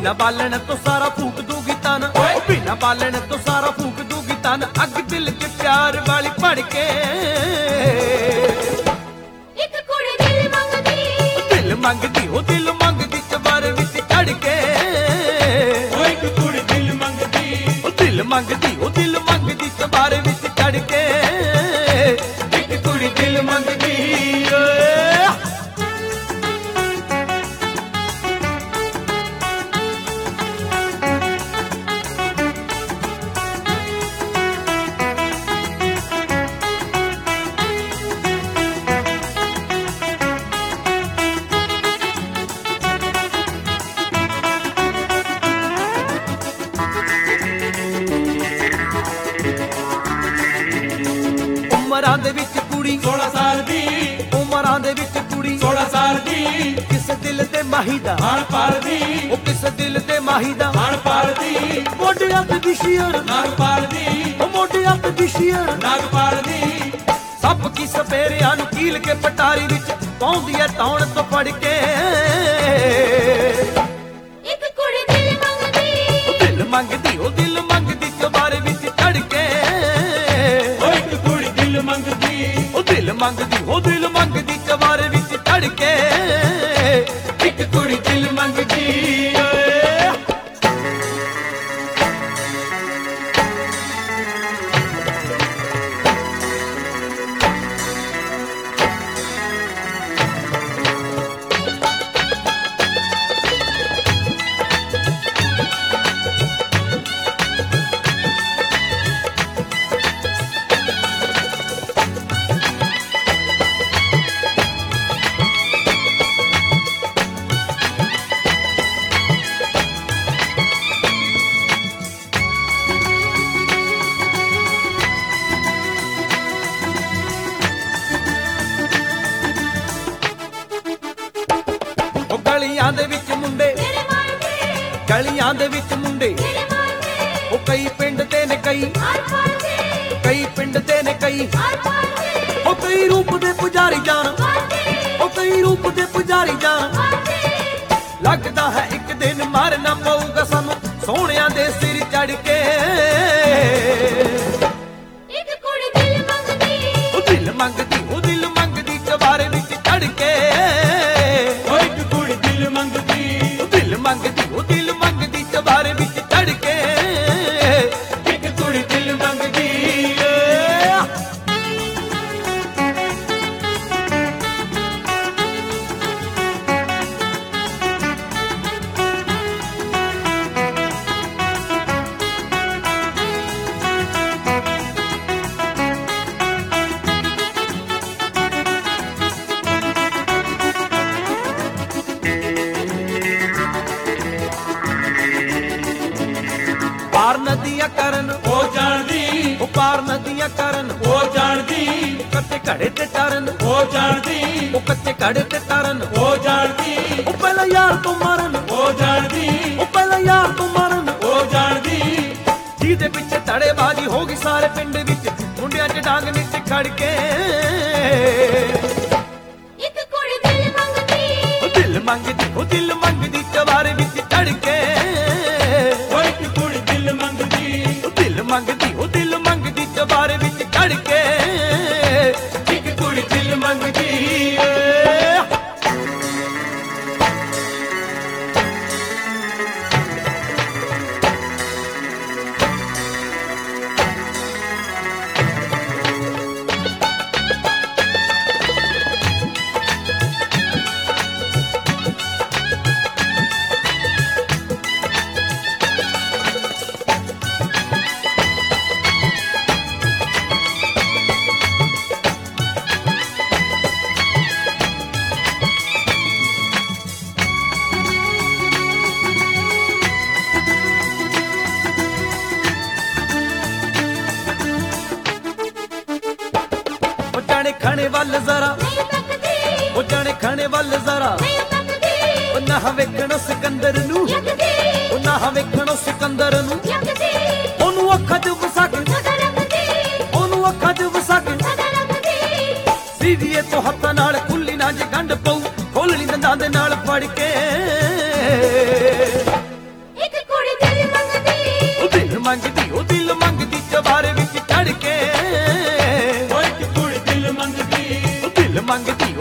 बिना बालन तो सारा फूक दूगी तन, बिना बालन तो सारा फूक दूगी तन। अग दिल च प्यार वाली पड़ के एक कुड़ी दिल मंगदी, दिल मंगदी ओ दिल मंगदी चबारे विच चढ़ के। एक कुड़ी दिल मंगदी, ओ दिल मंगदी ओ दिल मंगदी चबारे विच चढ़ के। एक कुड़ी दिल मंगदी। उमरां दे विच कुड़ी 16 साल दी, उमरां दे विच कुड़ी 16 साल दी, किस दिल ते माही दा, हाण पार दी, ओ किस दिल ते माही दा। हाण पार दी, मोढियां ते दिशियर, नाग पार दी, ओ मोढियां ते दिशियर। नाग पार दी। सप की सपेरियां नूं कील के पटारी विच पाउंदी ऐ तौण तो फड़ के। एक कुड़ी दिल मंगदी, दिल मंगदी ओ दिल मंगदी चबारे विच चढ़ के। एक कुड़ी दिल मंगदी, ओ दिल मंगदी ओ दिल मंगदी चबारे विच चढ़ के। एक कुड़ी दिल मंगदी। ओ गलियां दे विच मुंडे, तेरे मारदे, गलियां दे विच मुंडे, तेरे मारदे, ओ कई पिंड ते ने कई, हार पार दे, कई पिंड ते ने कई। हार पार दे, ओ कई रूप दे पुजारी जान, पार दे, ओ कई रूप दे पुजारी जान। पार दे। लगदा है एक दिन मारना पऊगा सानू सोहणियां दे सिर चढ़ के। एक कुड़ी दिल मंगदी, ओ दिल मंगदी ओ दिल मंगदी चबारे विच चढ़ के। एक कुड़ी दिल मंगदी, ओ दिल मंगदी ओ दिल मंगदी चबारे विच चढ़ के। एक कुड़ी दिल मंगदी। पार नदियां करन ओ जानदी, ओ पार नदियां करन, ओ जानदी, कच्चे घड़े ते तरन, ओ जानदी, ओ कच्चे घड़े ते तरन। ओ जानदी, ओ पहला यार तो मरन, ओ जानदी, ओ पहला यार तो मरन। ओ जानदी। ਜਿਹਦੇ ਪਿੱਛੇ ਧੜੇਬਾਜ਼ੀ ਹੋ ਗਈ ਸਾਰੇ ਪਿੰਡ ਵਿੱਚ ਮੁੰਡਿਆਂ 'ਚ ਡਾਂਗ ਨੀਚੇ ਖੜ ਕੇ। एक कुड़ी दिल मंगदी, ਉਹ ਦਿਲ ਮੰਗਦੀ ਉਹ ਦਿਲ ਮੰਗਦੀ ਚਵਾਰੇ ਵਿੱਚ ਚੜ ਕੇ। एक कुड़ी दिल मंगदी, ਉਹ ਦਿਲ ਮੰਗਦੀ ਉਹ ਦਿਲ ਮੰਗਦੀ ਚਵਾਰੇ ਵਿੱਚ ਚੜ ਕੇ। एक कुड़ी दिल मंगदी। ਜਾਣੇ ਖਾਣੇ ਵੱਲ ਜ਼ਰਾ, नहीं तकदी, ਉਹ ਜਾਣੇ ਖਾਣੇ ਵੱਲ ਜ਼ਰਾ। नहीं तकदी, ਉਹ ਨਾ ਵੇਖਣੋ ਸਿਕੰਦਰ ਨੂੰ, यकदी, ਉਹ ਨਾ ਵੇਖਣੋ ਸਿਕੰਦਰ ਨੂੰ। यकदी, ਉਹਨੂੰ ਅੱਖਾਂ 'ਚ ਵਸਾ ਕੇ, नजर रखदी, ਉਹਨੂੰ ਅੱਖਾਂ 'ਚ ਵਸਾ ਕੇ। नजर रखदी, ਸੀਧੀਏ ਤੋਂ ਹੱਥਾਂ ਨਾਲ ਖੁੱਲੀ ਨਾ ਜੇ ਗੰਢ ਪਊ, ਖੋਲਣੀ ਦੰਦਾਂ ਦੇ ਨਾਲ ਫੜ ਕੇ। ਮੰਗਦੀ ਉਹ ਦਿਲ ਮੰਗਦੀ ਚਵਾਰੇ ਵਿੱਚ ਚੜ ਕੇ ਓਏ ਇੱਕ ਕੁੜੀ ਦਿਲ ਮੰਗਦੀ ਉਹ ਦਿਲ ਮੰਗਦੀ